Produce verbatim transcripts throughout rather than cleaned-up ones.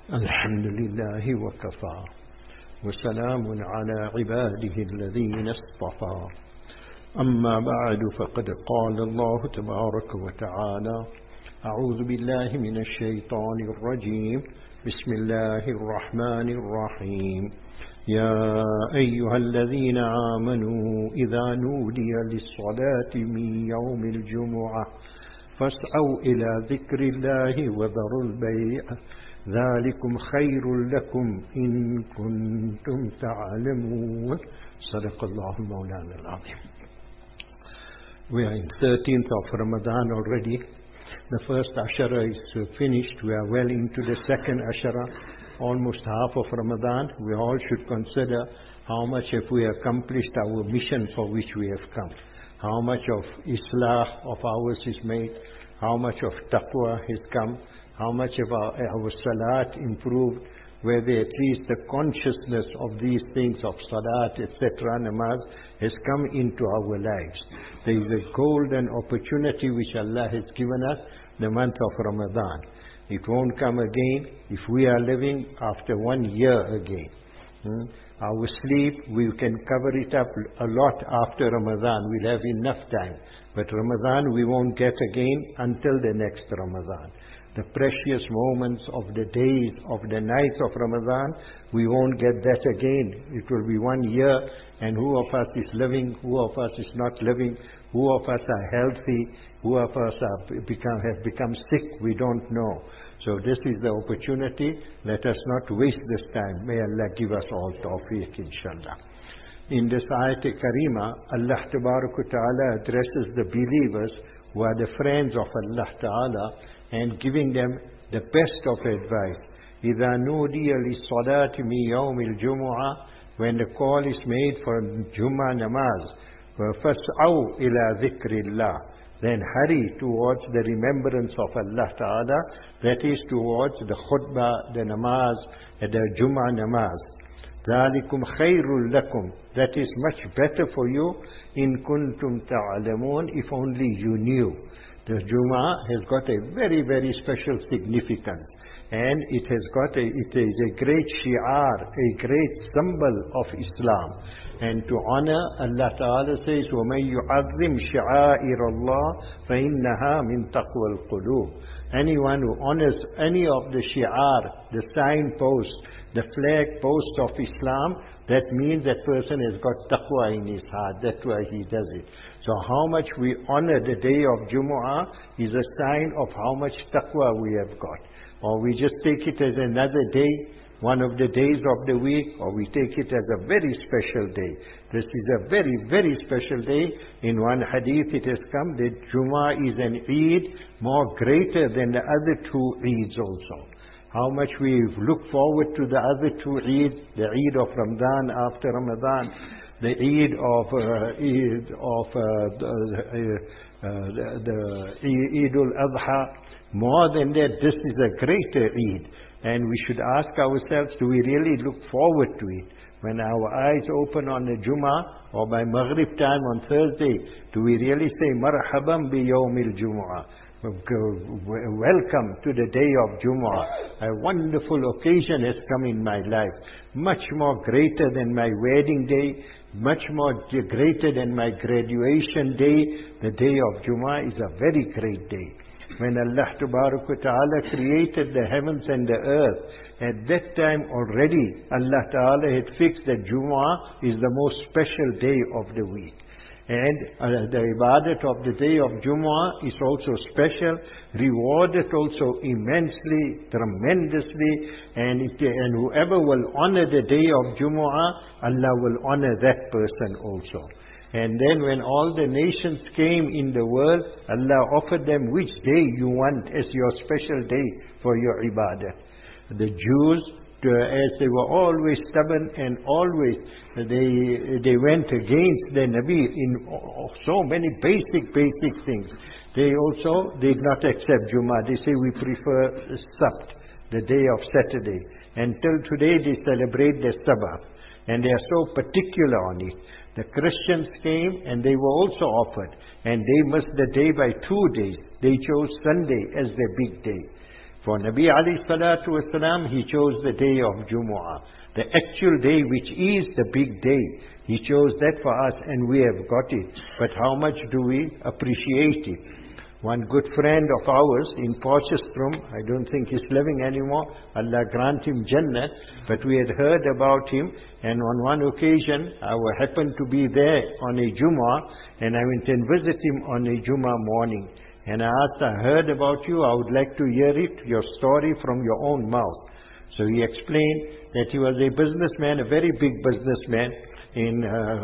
الحمد لله وكفى وسلام على عباده الذين اصطفى أما بعد فقد قال الله تبارك وتعالى أعوذ بالله من الشيطان الرجيم بسم الله الرحمن الرحيم يا أيها الذين آمنوا إذا نودي للصلاة من يوم الجمعة فاسعوا إلى ذكر الله وذروا البيع ذلكم خير لكم إن كنتم تعلمون صدق الله مولانا العظيم. We are in thirteenth of Ramadan already. The first Ashara is finished. We are well into the second Ashara, almost half of Ramadan. We all should consider how much have we accomplished our mission for which we have come. How much of Islah of ours is made. How much of Taqwa has come. How much of our, our Salat improved, whether at least the consciousness of these things of Salat, et cetera, Namaz, has come into our lives. There is a golden opportunity which Allah has given us, the month of Ramadan. It won't come again if we are living after one year again. Hmm? Our sleep, we can cover it up a lot after Ramadan. We'll have enough time. But Ramadan we won't get again until the next Ramadan. The precious moments of the days, of the nights of Ramadan, we won't get that again. It will be one year, and who of us is living, who of us is not living, who of us are healthy, who of us are become, have become sick, we don't know. So this is the opportunity. Let us not waste this time. May Allah give us all tawfiq, inshallah. In this ayat karima, Allah Ta'ala addresses the believers who are the friends of Allah Ta'ala, and giving them the best of advice. إِذَا نُودِيَ لِلصَّلَاةِ مِنْ يَوْمِ الْجُمُعَةِ, when the call is made for Jummah namaz, فَاسْعَوْا إِلَى ذِكْرِ اللَّهِ, then hurry towards the remembrance of Allah Ta'ala, that is towards the khutbah, the namaz, the Jummah namaz. ذَلِكُمْ خَيْرٌ لَكُمْ, that is much better for you, إِن كُنْتُمْ تَعْلَمُونَ, if only you knew. The Jummah has got a very, very special significance. And it has got a, it is a great shi'ar, a great symbol of Islam. And to honor, Allah Ta'ala says, وَمَن يُعَظِّمْ شَعَائِرَ اللَّهِ فَإِنَّهَا مِن تَقْوَى الْقُلُوبِ. Anyone who honors any of the shi'ar, the signposts, the flag posts of Islam, that means that person has got taqwa in his heart. That's why he does it. So how much we honor the day of Jumu'ah is a sign of how much taqwa we have got. Or we just take it as another day, one of the days of the week, or we take it as a very special day. This is a very, very special day. In one hadith it has come that Jumu'ah is an Eid more greater than the other two Eids also. How much we look forward to the other two Eid, the Eid of Ramadan after Ramadan, the Eid of uh, Eid of uh, the, uh, the, the Eid al-Adha. More than that, this is a greater Eid. And we should ask ourselves, do we really look forward to it? When our eyes open on the Jummah or by Maghrib time on Thursday, do we really say, Marhaban bi yawmil Jumu'ah? Welcome to the day of Jumu'ah. A wonderful occasion has come in my life. Much more greater than my wedding day, much more greater than my graduation day. The day of Jumu'ah is a very great day. When Allah Ta'ala created the heavens and the earth, at that time already Allah Ta'ala had fixed that Jumu'ah is the most special day of the week. And uh, the ibadat of the day of Jumu'ah is also special, rewarded also immensely, tremendously, and, it, and whoever will honor the day of Jumu'ah, Allah will honor that person also. And then when all the nations came in the world, Allah offered them which day you want as your special day for your ibadah. The Jews, uh, as they were always stubborn and always they they went against the Nabi in so many basic, basic things. They also did not accept Jummah. They say we prefer Sabt, the day of Saturday. Until today they celebrate the Sabbath. And they are so particular on it. The Christians came and they were also offered. And they missed the day by two days. They chose Sunday as their big day. For Nabi alayhi salatu wasalam, he chose the day of Jumu'ah. The actual day, which is the big day. He chose that for us and we have got it. But how much do we appreciate it? One good friend of ours in Porchestrum, I don't think he's living anymore, Allah grant him Jannah, but we had heard about him, and on one occasion I happened to be there on a Jummah, and I went and visit him on a Jummah morning. And I asked, I heard about you, I would like to hear it, your story from your own mouth. So he explained that he was a businessman, a very big businessman in uh,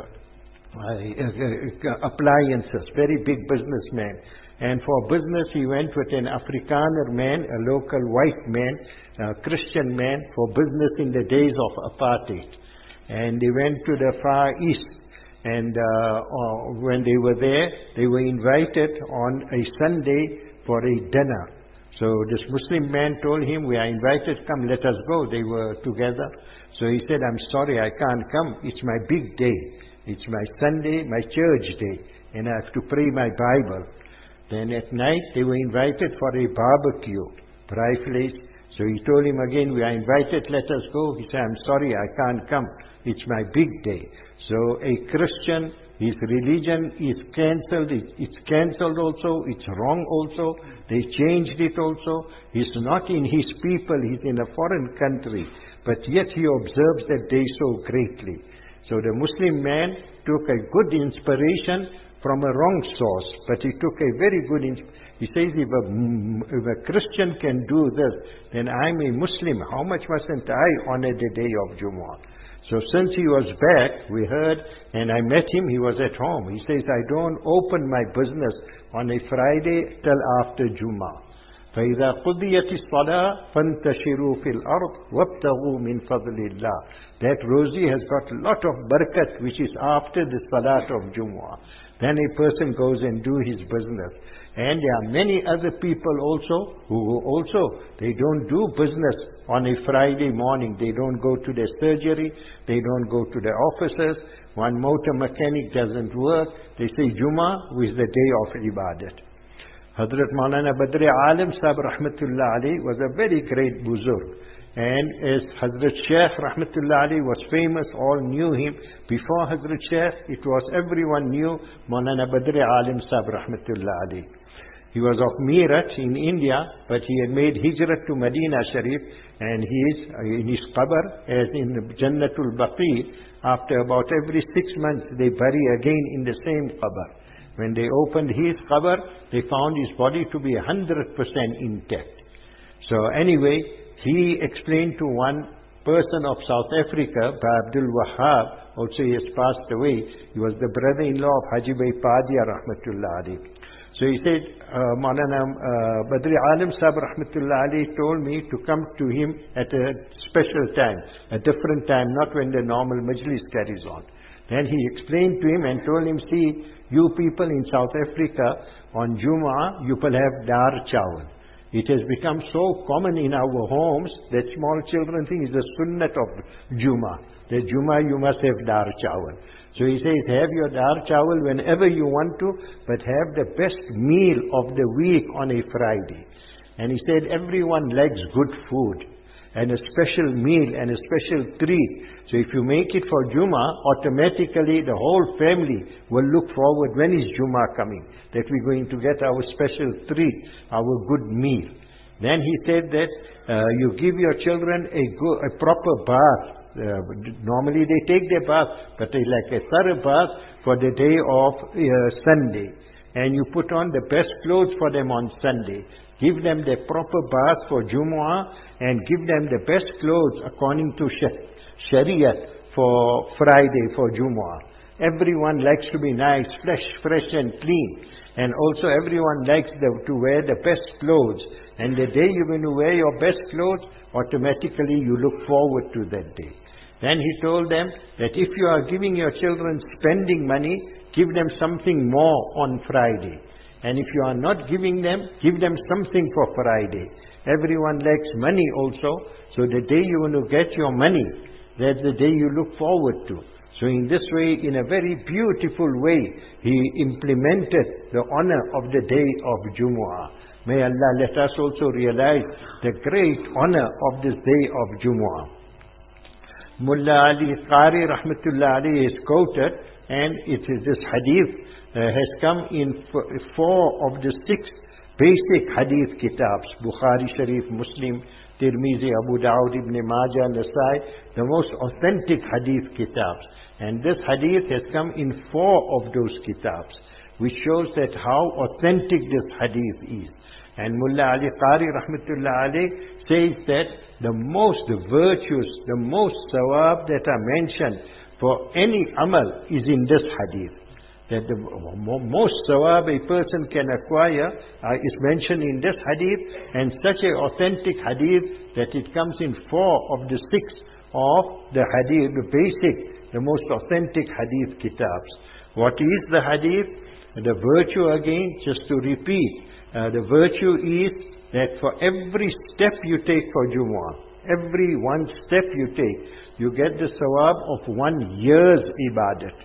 uh, appliances, very big businessman. And for business he went with an Afrikaner man, a local white man, a Christian man, for business in the days of apartheid. And they went to the Far East. And uh, uh, when they were there, they were invited on a Sunday for a dinner. So this Muslim man told him, we are invited, come, let us go. They were together. So he said, I'm sorry, I can't come. It's my big day. It's my Sunday, my church day. And I have to pray my Bible. Then at night, they were invited for a barbecue, bride. So he told him again, we are invited, let us go. He said, I'm sorry, I can't come. It's my big day. So a Christian, his religion is cancelled. It, it's cancelled also. It's wrong also. They changed it also. He's not in his people. He's in a foreign country. But yet he observes that day so greatly. So the Muslim man took a good inspiration from a wrong source. But he took a very good inspiration. He says, if a, if a Christian can do this, then I'm a Muslim. How much mustn't I honor the day of Jumu'ah? So since he was back, we heard, and I met him, he was at home. He says, I don't open my business on a Friday till after Jummah. فَإِذَا قُضِيَتِ الصَّلَاةِ فَانْتَشِرُوا فِي الْأَرْضِ وَابْتَغُوا مِنْ فَضْلِ اللَّهِ. That rosy has got a lot of barakat, which is after the Salat of Jumu'ah. Then a person goes and do his business. And there are many other people also who also, they don't do business on a Friday morning. They don't go to their surgery. They don't go to their offices. One motor mechanic doesn't work. They say Jummah is the day of Ibadat. Hazrat Maulana Badri Alim Sahib Rahmatullah Ali was a very great buzurg. And as Hazrat Shaykh Rahmatullah Ali was famous, all knew him. Before Hazrat Shaykh, it was everyone knew Maulana Badri Alim Sahib Rahmatullah Ali. He was of Meerut in India, but he had made hijrat to Medina Sharif, and he is in his qabr, as in Jannatul Baqi. After about every six months, they bury again in the same qabr. When they opened his qabr, they found his body to be one hundred percent intact. So anyway, he explained to one person of South Africa, by Abdul Wahab, also he has passed away. He was the brother-in-law of Haji Bhai Padia Rahmatullah Ali. So he said, uh, Maulana uh, Badri Alim Sahib Rahmatullah Ali told me to come to him at a special time, a different time, not when the normal majlis carries on. Then he explained to him and told him, see, you people in South Africa, on Jumu'ah, you will have dar chawal. It has become so common in our homes that small children think it's the sunnat of Jumu'ah. The Jumu'ah you must have dar chawal. So he says, have your dar chawal whenever you want to, but have the best meal of the week on a Friday. And he said, everyone likes good food, and a special meal, and a special treat. So if you make it for Jummah, automatically the whole family will look forward, when is Jummah coming? That we're going to get our special treat, our good meal. Then he said that uh, you give your children a, go- a proper bath. Uh, normally they take their bath, but they like a thorough bath for the day of uh, Sunday. And you put on the best clothes for them on Sunday. Give them the proper bath for Jumu'ah, and give them the best clothes according to Shariah for Friday, for Jumu'ah. Everyone likes to be nice, fresh, fresh and clean. And also everyone likes the, to wear the best clothes. And the day you're going to wear your best clothes, automatically you look forward to that day. Then he told them that if you are giving your children spending money, give them something more on Friday. And if you are not giving them, give them something for Friday. Everyone likes money also. So the day you're going to get your money, that's the day you look forward to. So in this way, in a very beautiful way, he implemented the honor of the day of Jumu'ah. May Allah let us also realize the great honor of this day of Jumu'ah. Mullah Ali Qari Rahmatullah Ali is quoted, and it is this hadith uh, has come in four of the six basic hadith kitabs: Bukhari Sharif, Muslim, Tirmizi, Abu Dawud, Ibn Majah, Nasai, the most authentic hadith kitabs. And this hadith has come in four of those kitabs, which shows that how authentic this hadith is. And Mullah Ali Qari Rahmatullah Ali says that the most virtues, the most sawab that are mentioned for any amal is in this hadith. That the most sawab a person can acquire uh, is mentioned in this hadith, and such an authentic hadith that it comes in four of the six of the hadith, the basic, the most authentic hadith kitabs. What is the hadith? The virtue, again, just to repeat, uh, the virtue is that for every step you take for Jumu'ah, every one step you take, you get the sawab of one year's ibadat.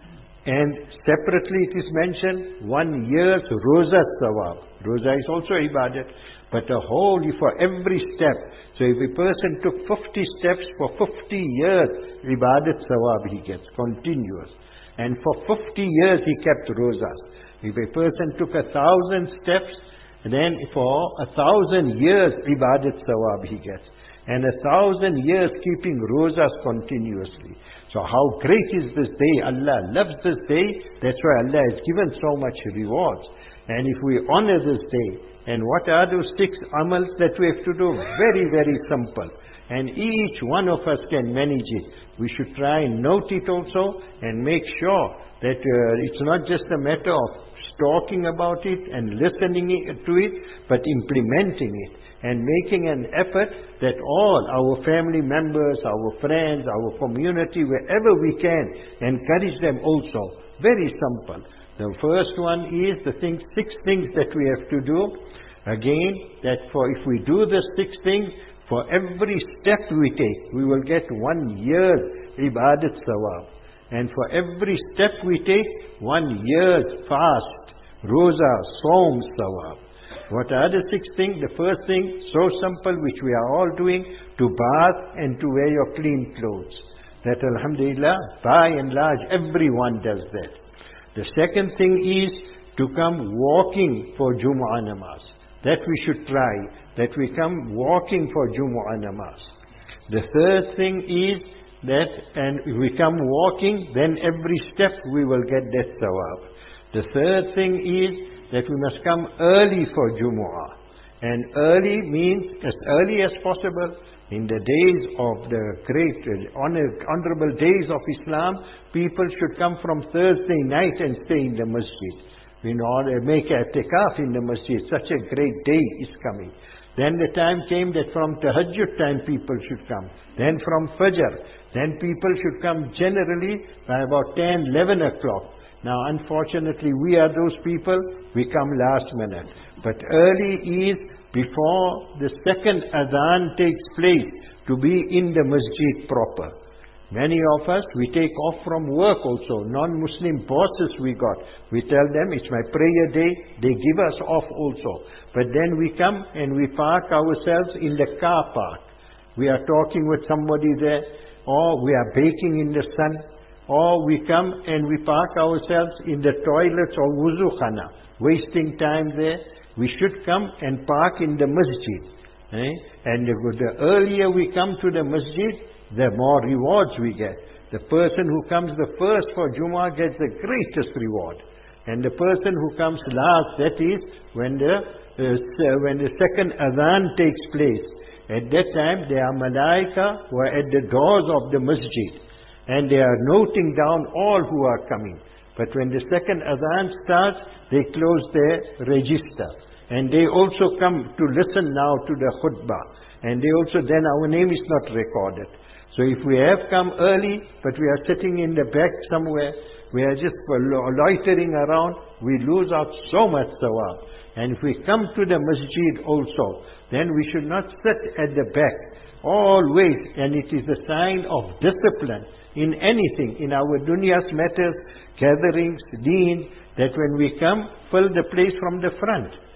And separately it is mentioned, one year's roza sawab. Roza is also ibadat, but a whole, for every step. So if a person took fifty steps for fifty years, ibadat sawab he gets, continuous. And for fifty years he kept rozas. If a person took a thousand steps, then for a thousand years ibadat sawab he gets. And a thousand years keeping rozas continuously. So how great is this day? Allah loves this day. That's why Allah has given so much rewards. And if we honor this day, and what are those six amals that we have to do? Very, very simple. And each one of us can manage it. We should try and note it also, and make sure that uh, it's not just a matter of talking about it and listening to it, but implementing it. And making an effort that all our family members, our friends, our community, wherever we can, encourage them also. Very simple. The first one is the thing, six things that we have to do. Again, that for if we do the six things, for every step we take, we will get one year's ibadat sawab. And for every step we take, one year's fast, roza, som sawab. What are the six things? The first thing, so simple, which we are all doing, to bath and to wear your clean clothes. That alhamdulillah, by and large, everyone does that. The second thing is to come walking for Jumu'ah namaz. That we should try, that we come walking for Jumu'ah namaz. The third thing is that, and if we come walking, then every step we will get that sawab. The third thing is that we must come early for Jumu'ah. And early means as early as possible. In the days of the great, uh, honor, honorable days of Islam, people should come from Thursday night and stay in the masjid. In order to make a i'tikaf in the masjid, such a great day is coming. Then the time came that from tahajjud time people should come. Then from fajr. Then people should come generally by about ten, eleven o'clock. Now, unfortunately, we are those people, we come last minute. But early is before the second adhan takes place, to be in the masjid proper. Many of us, we take off from work also. Non-Muslim bosses we got. We tell them, it's my prayer day, they give us off also. But then we come and we park ourselves in the car park. We are talking with somebody there, or we are baking in the sun. Or we come and we park ourselves in the toilets or wuzu khana, wasting time there. We should come and park in the masjid. Eh? And the, the earlier we come to the masjid, the more rewards we get. The person who comes the first for Jumu'ah gets the greatest reward. And the person who comes last, that is, when the, uh, when the second adhan takes place. At that time, there are malaika who are at the doors of the masjid. And they are noting down all who are coming. But when the second adhan starts, they close their register. And they also come to listen now to the khutbah. And they also, then our name is not recorded. So if we have come early, but we are sitting in the back somewhere, we are just loitering around, we lose out so much sawab. And if we come to the masjid also, then we should not sit at the back. Always, and it is a sign of discipline in anything, in our dunya's matters, gatherings, deen, that when we come, fill the place from the front.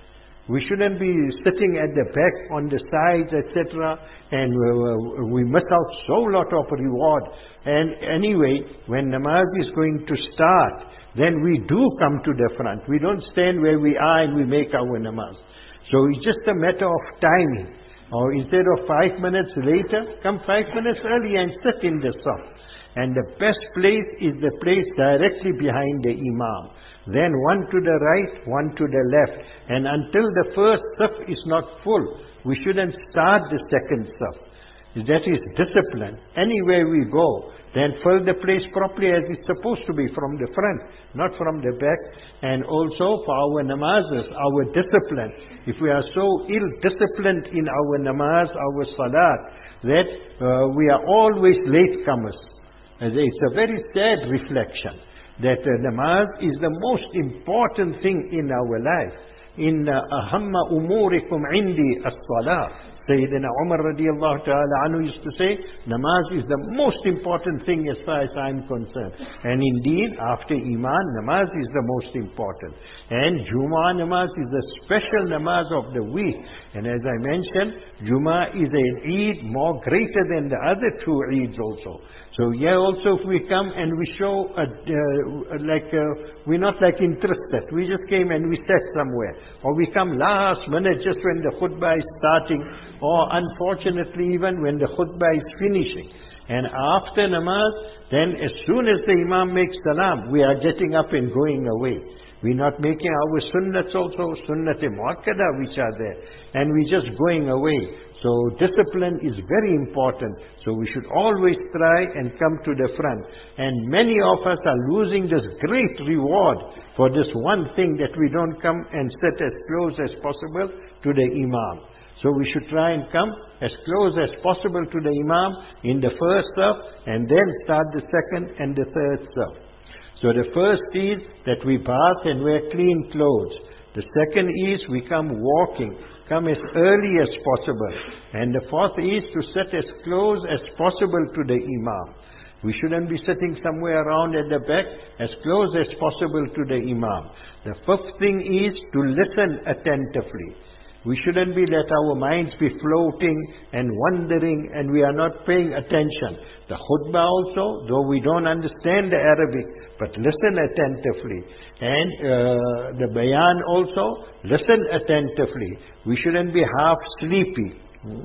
We shouldn't be sitting at the back, on the sides, et cetera, and uh, we miss out so lot of reward. And anyway, when namaz is going to start, then we do come to the front. We don't stand where we are and we make our namaz. So it's just a matter of timing. Or instead of five minutes later, come five minutes early and sit in the saf. And the best place is the place directly behind the imam. Then one to the right, one to the left. And until the first saf is not full, we shouldn't start the second saf. That is discipline. Anywhere we go, then fill the place properly as it's supposed to be, from the front, not from the back. And also for our namazes, our discipline. If we are so ill-disciplined in our namaz, our salat, that uh, we are always latecomers. It's a very sad reflection that uh, namaz is the most important thing in our life. In ahamma umurikum indi as-salah. Sayyidina Umar radiallahu ta'ala anhu used to say, namaz is the most important thing as far as I'm concerned. And indeed, after Iman, namaz is the most important. And Jummah namaz is the special namaz of the week. And as I mentioned, Jummah is an Eid more greater than the other two Eids also. So here also if we come and we show, a, uh, like, uh, we're not like interested. We just came and we sat somewhere. Or we come last minute just when the khutbah is starting. Or unfortunately even when the khutbah is finishing. And after namaz, then as soon as the imam makes salam, we are getting up and going away. We're not making our sunnats also, sunnat-e muakkada which are there. And we're just going away. So discipline is very important. So we should always try and come to the front. And many of us are losing this great reward for this one thing, that we don't come and sit as close as possible to the imam. So we should try and come as close as possible to the imam in the first saf, and then start the second and the third saf. So the first is that we bath and wear clean clothes. The second is we come walking, come as early as possible. And the fourth is to sit as close as possible to the imam. We shouldn't be sitting somewhere around at the back, as close as possible to the imam. The fifth thing is to listen attentively. We shouldn't be let our minds be floating and wandering and we are not paying attention. The khutbah also, though we don't understand the Arabic, but listen attentively. And uh, the bayan also, listen attentively. We shouldn't be half sleepy. Hmm?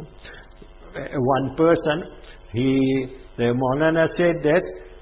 One person, he, the Maulana said that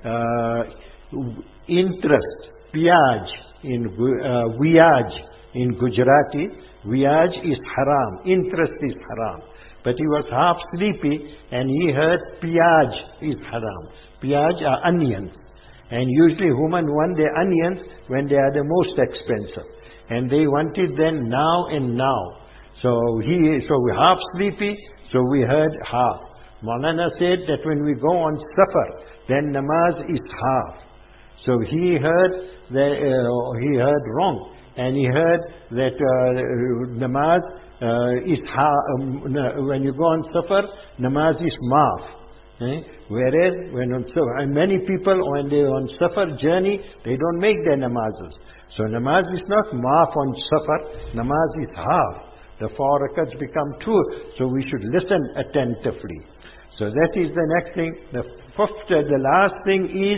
uh, interest, piyaj, in uh, viyaj, in Gujarati, Viyaj is haram, interest is haram. But he was half sleepy and he heard piyaj is haram. Piyaj are onions. And usually women want their onions when they are the most expensive. And they want it then now and now. So he, so we half sleepy, so we heard half. Maulana said that when we go on safar, then namaz is half. So he heard, the, uh, he heard wrong. And he heard that uh, namaz uh, is ha um, when you go on safar, namaz is maaf. Eh? Whereas when on safar, and many people when they are on safar journey, they don't make their namazes. So namaz is not maaf on safar, namaz is half. The four rakats become two. So we should listen attentively. So that is the next thing. The fifth, uh, the last thing is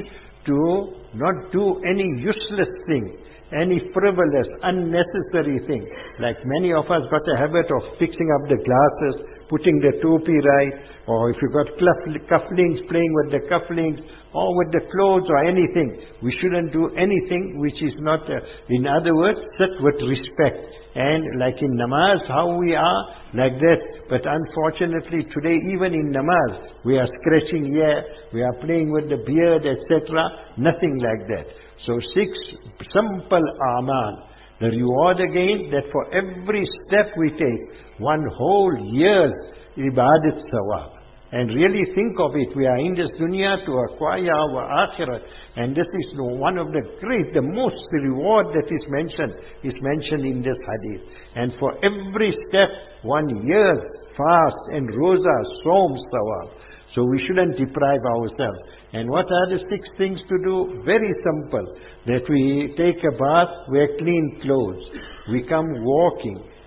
to not do any useless thing. Any frivolous, unnecessary thing. Like many of us got a habit of fixing up the glasses, putting the topi right, or if you got cufflinks, playing with the cufflinks, or with the clothes or anything. We shouldn't do anything which is not, uh, in other words, sit with respect. And like in namaz, how we are, like that. But unfortunately today, even in namaz, we are scratching here, we are playing with the beard, et cetera. Nothing like that. So six simple amal. The reward again, that for every step we take, one whole year's ibadat sawab. And really think of it, we are in this dunya to acquire our akhirat. And this is one of the great, the most reward that is mentioned, is mentioned in this hadith. And for every step, one year's fast and roza, som sawab. So we shouldn't deprive ourselves. And what are the six things to do? Very simple. That we take a bath, wear clean clothes. We come walking.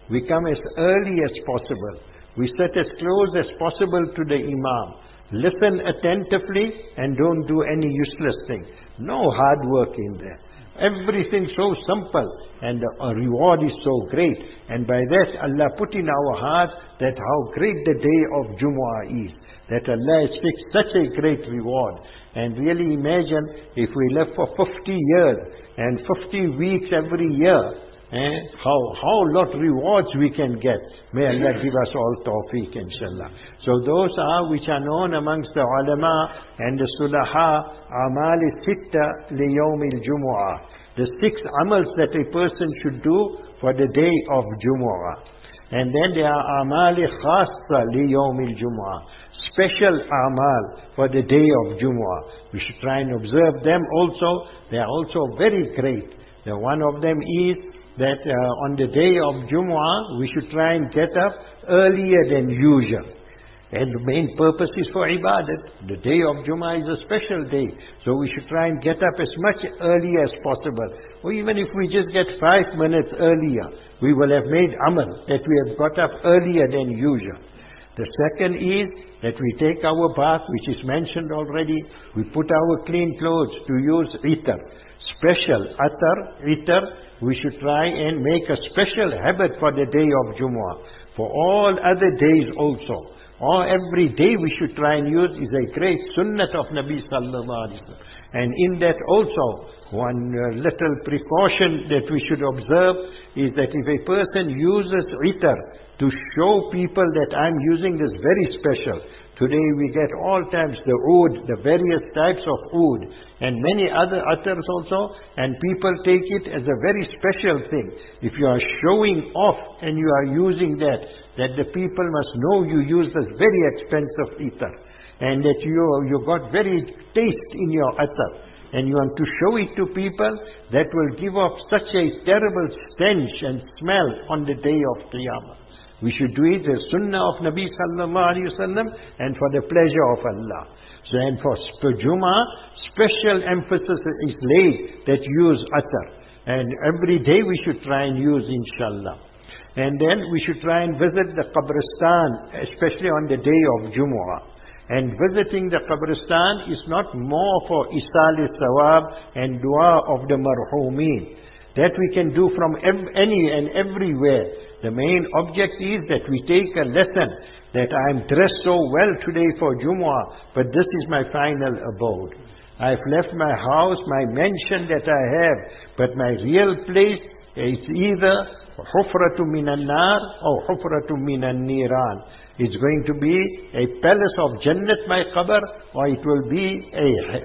we come as early as possible. We sit as close as possible to the Imam. Listen attentively and don't do any useless thing. No hard work in there. Everything so simple, and the reward is so great. And by that Allah put in our hearts that how great the day of Jumu'ah is. That Allah has fixed such a great reward. And really imagine if we live for fifty years and fifty weeks every year, eh, how how lot rewards we can get. May Allah give us all tawfiq, inshallah. So those are which are known amongst the ulama and the sulaha, amal sitta li yawm al-jumu'ah. The six amals that a person should do for the day of Jumu'ah. And then there are amal khassa li yawm al-jumu'ah. Special amal for the day of Jumu'ah. We should try and observe them also. They are also very great. The one of them is that uh, on the day of Jumu'ah, we should try and get up earlier than usual. And the main purpose is for ibadat. The day of Jumu'ah is a special day. So we should try and get up as much early as possible. Or even if we just get five minutes earlier, we will have made amal that we have got up earlier than usual. The second is that we take our bath, which is mentioned already. We put our clean clothes to use itar. Special atar, itar, we should try and make a special habit for the day of Jumu'ah. For all other days also. Or every day we should try and use is a great sunnat of Nabi sallallahu alaihi wasallam. And in that also, one uh, little precaution that we should observe is that if a person uses itar to show people that I'm using this very special. Today we get all types, the oud, the various types of oud, and many other atars also, and people take it as a very special thing. If you are showing off and you are using that, that the people must know you use this very expensive itar, and that you, you got very taste in your atar, and you want to show it to people, that will give off such a terrible stench and smell on the day of Qiyamah. We should do it as sunnah of Nabi sallallahu alayhi wa sallam and for the pleasure of Allah. So and for, for Jummah, special emphasis is laid that use atar. And every day we should try and use, inshallah. And then we should try and visit the Qabristan, especially on the day of Jumu'ah. And visiting the Qabristan is not more for Isal Sawab and Dua of the Marhumeen. That we can do from any and everywhere. The main object is that we take a lesson that I am dressed so well today for Jumu'ah, but this is my final abode. I've left my house, my mansion that I have, but my real place is either Hufratu minan nar or Hufratu minan niran. It's going to be a palace of Jannat, my qabr, or it will be a,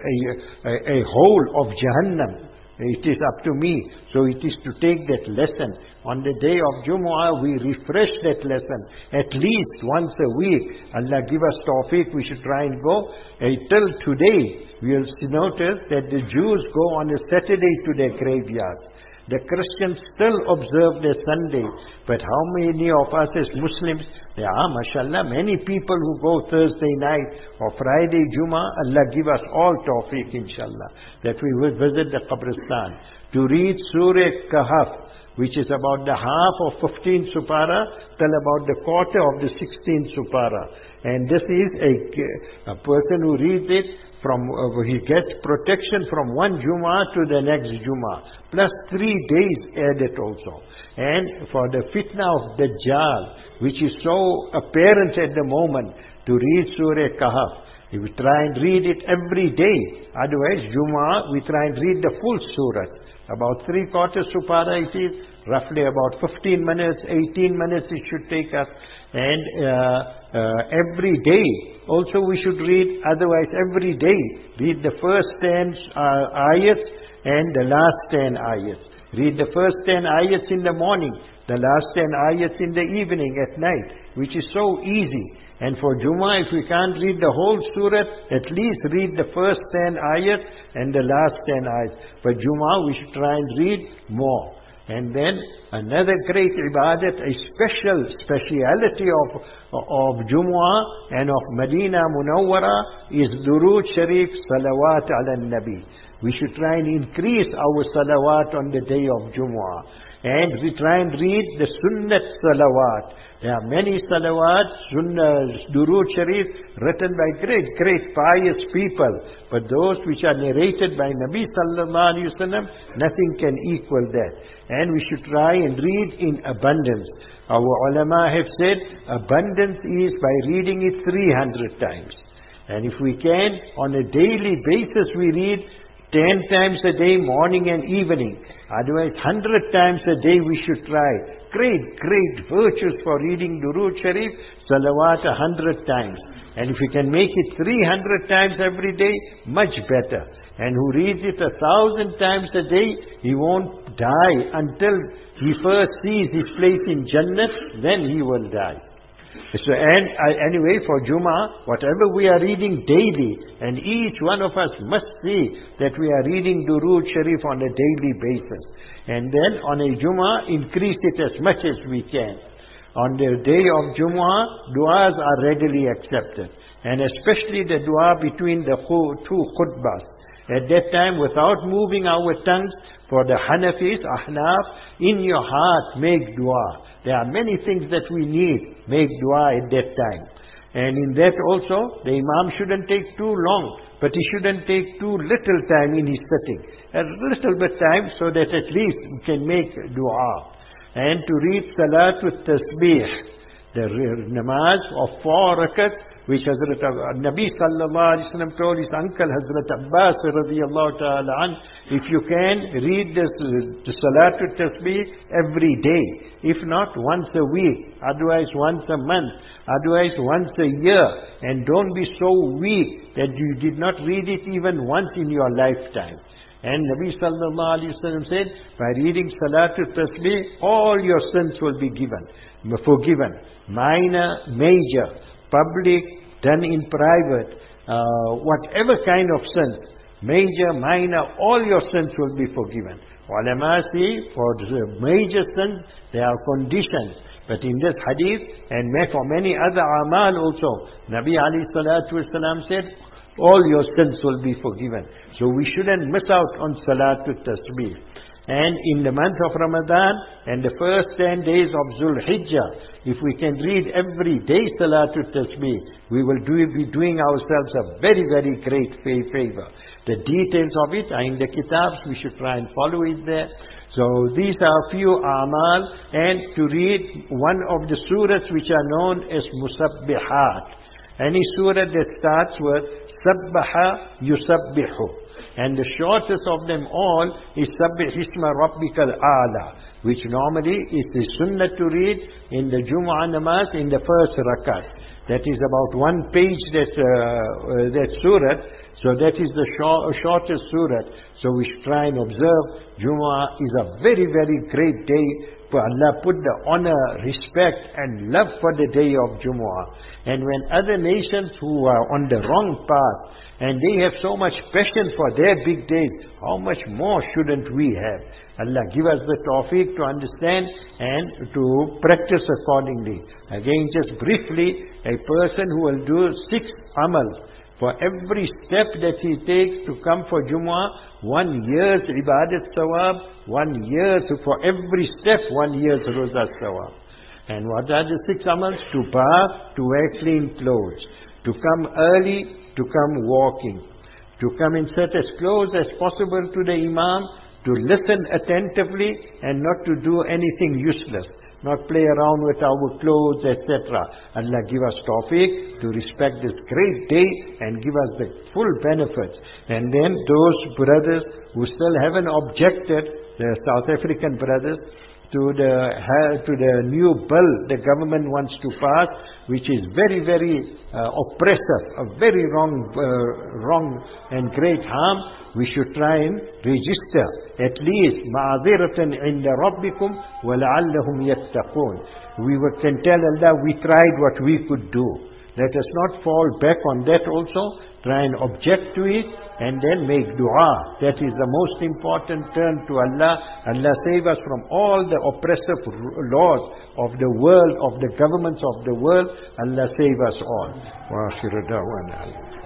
a, a, a hole of Jahannam. It is up to me. So it is to take that lesson. On the day of Jumu'ah, we refresh that lesson at least once a week. Allah give us tawfiq, we should try and go. Uh, till today, we will notice that the Jews go on a Saturday to their graveyards. The Christians still observe their Sunday. But how many of us as Muslims, there are, mashallah, many people who go Thursday night or Friday Jummah. Allah give us all tawfiq, inshallah, that we will visit the Qabristan to read Surah Kahf, which is about the half of fifteenth Supara till about the quarter of the sixteenth Supara. And this is a, a person who reads it, from uh, he gets protection from one Jummah to the next Jummah, plus three days added also. And for the fitna of Dajjal, which is so apparent at the moment, to read Surah Kahf, we try and read it every day. Otherwise, Jummah, we try and read the full surah. About three quarters Supara it is, roughly about fifteen minutes, eighteen minutes it should take us. And uh, uh, every day also we should read, otherwise every day read the first ten uh, ayats and the last ten ayats. Read the first ten ayats in the morning, the last ten ayats in the evening at night, which is so easy. And for Jummah, if we can't read the whole surah, at least read the first ten ayats and the last ten ayats. For Jummah, we should try and read more. And then another great ibadat, a special speciality of, of Jumu'ah and of Medina Munawwara is Durood Sharif Salawat ala Nabi. We should try and increase our salawat on the day of Jumu'ah. And we try and read the Sunnat Salawat. There are many salawat, Sunnah, Durood Sharif, written by great, great pious people. But those which are narrated by Nabi Sallallahu Alaihi Wasallam, nothing can equal that. And we should try and read in abundance. Our ulama have said, abundance is by reading it three hundred times. And if we can, on a daily basis we read ten times a day, morning and evening. Otherwise, one hundred times a day we should try. Great, great virtues for reading Durood Sharif, Salawat a hundred times. And if we can make it three hundred times every day, much better. And who reads it a thousand times a day, he won't die until he first sees his place in Jannat, then he will die. So, and uh, anyway, for Jummah, whatever we are reading daily, and each one of us must see that we are reading Durood Sharif on a daily basis. And then on a Jummah, increase it as much as we can. On the day of Jummah, du'as are readily accepted. And especially the dua between the two khutbahs. At that time, without moving our tongues, for the Hanafis, Ahnaf, in your heart, make dua. There are many things that we need. Make dua at that time. And in that also, the Imam shouldn't take too long, but he shouldn't take too little time in his sitting. A little bit time so that at least we can make dua. And to read Salatul Tasbih, the namaz of four rakats, which Hazrat Nabi Sallallahu Alaihi Wasallam told his uncle Hazrat Abbas radiyallahu ta'ala an, if you can, read this, the Salatul Tasbih every day. If not, once a week, otherwise once a month, otherwise once a year. And don't be so weak that you did not read it even once in your lifetime. And Nabi Sallallahu Alaihi Wasallam said, by reading Salatul Tasbih, all your sins will be given, forgiven. Minor, major, public, done in private, uh, whatever kind of sins, major, minor, all your sins will be forgiven. Ulama say, for the major sins, there are conditions. But in this hadith, and for many other amal also, Nabi alayhi salatu wasalam said, all your sins will be forgiven. So we shouldn't miss out on Salatul Tasbih. And in the month of Ramadan and the first ten days of Zul Hijjah, if we can read every day Salatul Tasbih, we will do, be doing ourselves a very, very great favor. The details of it are in the kitabs. We should try and follow it there. So these are a few amal, and to read one of the surahs which are known as Musabbihat. Any surah that starts with Sabbaha Yusabbihu. And the shortest of them all is Sabbih Isma Rabbikal A'la, which normally is the sunnah to read in the Jumu'ah namaz in the first rakat. That is about one page, that, uh, uh, that surah. So that is the short, shortest surah. So we should try and observe. Jumu'ah is a very, very great day. For Allah put the honor, respect and love for the day of Jumu'ah. And when other nations who are on the wrong path, and they have so much passion for their big days, how much more shouldn't we have? Allah give us the tawfiq to understand and to practice accordingly. Again, just briefly, a person who will do six amals, for every step that he takes to come for Jumu'ah, one year's ibadat sawab, one year, to, for every step, one year's roza sawab. And what are the six amals? To bath, to wear clean clothes, to come early, to come walking, to come in sit as close as possible to the Imam, to listen attentively and not to do anything useless, not play around with our clothes, et cetera. Allah give us tawfiq to respect this great day and give us the full benefits. And then those brothers who still haven't objected, the South African brothers, to the to the new bill the government wants to pass, which is very, very uh, oppressive, a very wrong, uh, wrong and great harm, we should try and register at least ma'adhiratan inda rabbikum wa la'allahum yattaqun. We can tell Allah we tried what we could do. Let us not fall back on that also. Try and object to it and then make dua. That is the most important. Turn to Allah. Allah save us from all the oppressive laws of the world, of the governments of the world. Allah save us all. Wa akhiru da'wana.